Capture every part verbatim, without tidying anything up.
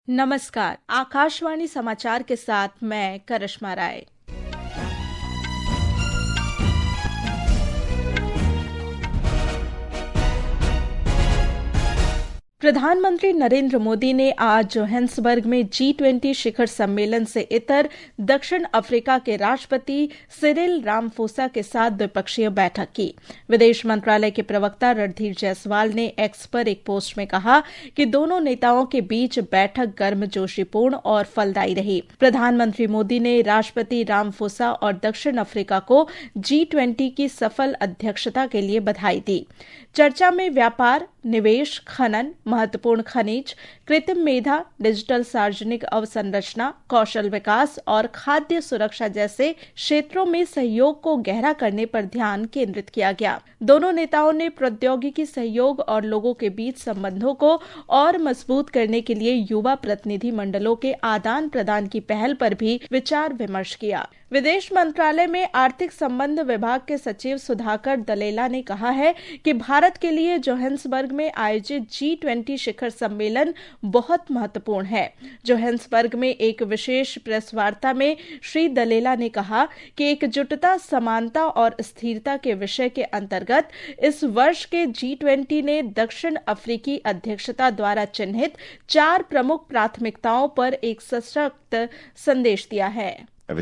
नमस्कार, आकाशवाणी समाचार के साथ मैं करिश्मा राय। प्रधानमंत्री नरेंद्र मोदी ने आज जोहान्सबर्ग में जी ट्वेंटी शिखर सम्मेलन से इतर दक्षिण अफ्रीका के राष्ट्रपति सिरिल रामाफोसा के साथ द्विपक्षीय बैठक की। विदेश मंत्रालय के प्रवक्ता रणधीर जायसवाल ने एक्स पर एक पोस्ट में कहा कि दोनों नेताओं के बीच बैठक गर्मजोशीपूर्ण और फलदायी रही। प्रधानमंत्री मोदी ने राष्ट्रपति रामाफोसा और दक्षिण अफ्रीका को जी ट्वेंटी की सफल अध्यक्षता के लिए बधाई दी। चर्चा में व्यापार, निवेश, खनन, महत्वपूर्ण खनिज, कृत्रिम मेधा, डिजिटल सार्वजनिक अवसंरचना, कौशल विकास और खाद्य सुरक्षा जैसे क्षेत्रों में सहयोग को गहरा करने पर ध्यान केंद्रित किया गया। दोनों नेताओं ने प्रौद्योगिकी सहयोग और लोगों के बीच संबंधों को और मजबूत करने के लिए युवा प्रतिनिधि मंडलों के आदान प्रदान की पहल पर भी विचार विमर्श किया। विदेश मंत्रालय में आर्थिक संबंध विभाग के सचिव सुधाकर दलेला ने कहा है कि भारत के लिए जोहान्सबर्ग में आयोजित जी ट्वेंटी शिखर सम्मेलन बहुत महत्वपूर्ण है। जोहान्सबर्ग में एक विशेष प्रेस वार्ता में श्री दलेला ने कहा कि एकजुटता, समानता और स्थिरता के विषय के अंतर्गत इस वर्ष के जी ट्वेंटी ने दक्षिण अफ्रीकी अध्यक्षता द्वारा चिन्हित चार प्रमुख प्राथमिकताओं पर एक सशक्त संदेश दिया है।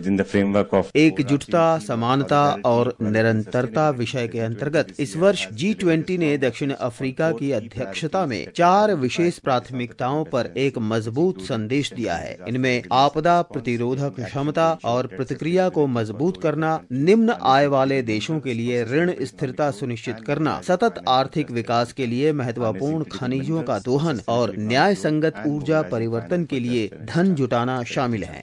एकजुटता, समानता और निरंतरता विषय के अंतर्गत इस वर्ष जी ट्वेंटी ने दक्षिण अफ्रीका की अध्यक्षता में चार विशेष प्राथमिकताओं पर एक मजबूत संदेश दिया है। इनमें आपदा प्रतिरोधक क्षमता और प्रतिक्रिया को मजबूत करना, निम्न आय वाले देशों के लिए ऋण स्थिरता सुनिश्चित करना, सतत आर्थिक विकास के लिए महत्वपूर्ण खनिजों का दोहन और न्याय संगत ऊर्जा परिवर्तन के लिए धन जुटाना शामिल है।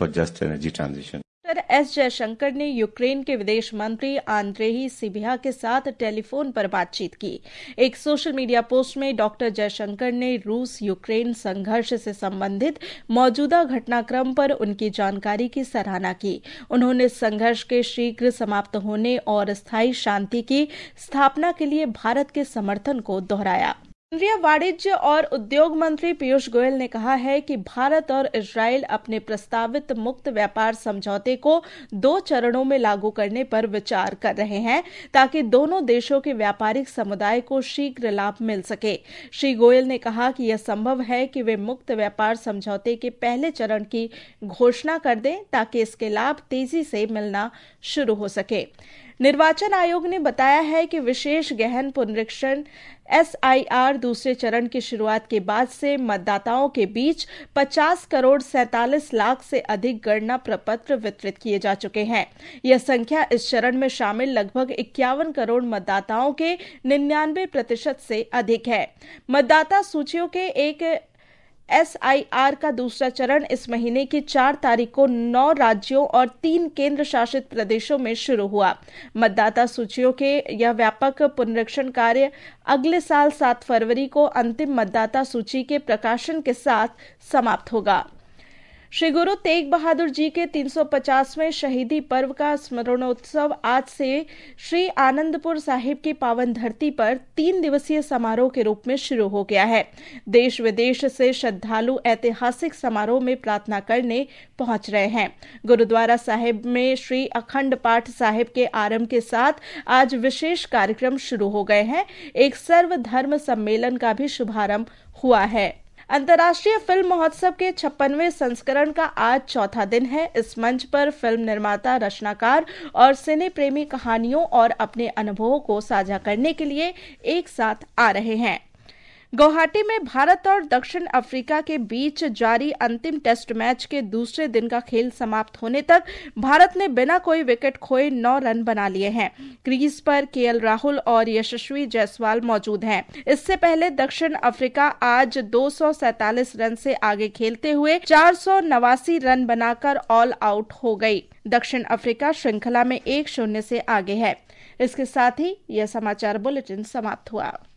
डॉक्टर एस जयशंकर ने यूक्रेन के विदेश मंत्री आंद्रेही सिबिहा के साथ टेलीफोन पर बातचीत की। एक सोशल मीडिया पोस्ट में डॉक्टर जयशंकर ने रूस यूक्रेन संघर्ष से संबंधित मौजूदा घटनाक्रम पर उनकी जानकारी की सराहना की। उन्होंने संघर्ष के शीघ्र समाप्त होने और स्थायी शांति की स्थापना के लिए भारत के समर्थन को दोहराया। केंद्रीय वाणिज्य और उद्योग मंत्री पीयूष गोयल ने कहा है कि भारत और इजरायल अपने प्रस्तावित मुक्त व्यापार समझौते को दो चरणों में लागू करने पर विचार कर रहे हैं ताकि दोनों देशों के व्यापारिक समुदाय को शीघ्र लाभ मिल सके। श्री गोयल ने कहा कि यह संभव है कि वे मुक्त व्यापार समझौते के पहले चरण की घोषणा कर दें ताकि इसके लाभ तेजी से मिलना शुरू हो सके। निर्वाचन आयोग ने बताया है कि विशेष गहन पुनरीक्षण एस आई आर दूसरे चरण की शुरुआत के बाद से मतदाताओं के बीच पचास करोड़ सैंतालीस लाख से अधिक गणना प्रपत्र वितरित किए जा चुके हैं। यह संख्या इस चरण में शामिल लगभग इक्यावन करोड़ मतदाताओं के निन्यानवे प्रतिशत से अधिक है। मतदाता सूचियों के एक एस आई आर का दूसरा चरण इस महीने की चार तारीख को नौ राज्यों और तीन केंद्र शासित प्रदेशों में शुरू हुआ। मतदाता सूचियों के यह व्यापक पुनरीक्षण कार्य अगले साल सात फरवरी को अंतिम मतदाता सूची के प्रकाशन के साथ समाप्त होगा। श्री गुरु तेग बहादुर जी के तीन सौ पचासवें शहीदी पर्व का स्मरणोत्सव आज से श्री आनंदपुर साहिब की पावन धरती पर तीन दिवसीय समारोह के रूप में शुरू हो गया है। देश विदेश से श्रद्धालु ऐतिहासिक समारोह में प्रार्थना करने पहुंच रहे हैं। गुरुद्वारा साहिब में श्री अखंड पाठ साहिब के आरंभ के साथ आज विशेष कार्यक्रम शुरू हो गए हैं। एक सर्वधर्म सम्मेलन का भी शुभारंभ हुआ है। अंतर्राष्ट्रीय फिल्म महोत्सव के छप्पनवें संस्करण का आज चौथा दिन है। इस मंच पर फिल्म निर्माता, रचनाकार और सिने प्रेमी कहानियों और अपने अनुभवों को साझा करने के लिए एक साथ आ रहे हैं। गुवाहाटी में भारत और दक्षिण अफ्रीका के बीच जारी अंतिम टेस्ट मैच के दूसरे दिन का खेल समाप्त होने तक भारत ने बिना कोई विकेट खोए नौ रन बना लिए हैं। क्रीज पर के एल राहुल और यशस्वी जायसवाल मौजूद हैं। इससे पहले दक्षिण अफ्रीका आज दो सौ सैंतालीस रन से आगे खेलते हुए चार सौ नवासी रन बनाकर ऑल आउट हो गई। दक्षिण अफ्रीका श्रृंखला में एक शून्य से आगे है। इसके साथ ही यह समाचार बुलेटिन समाप्त हुआ।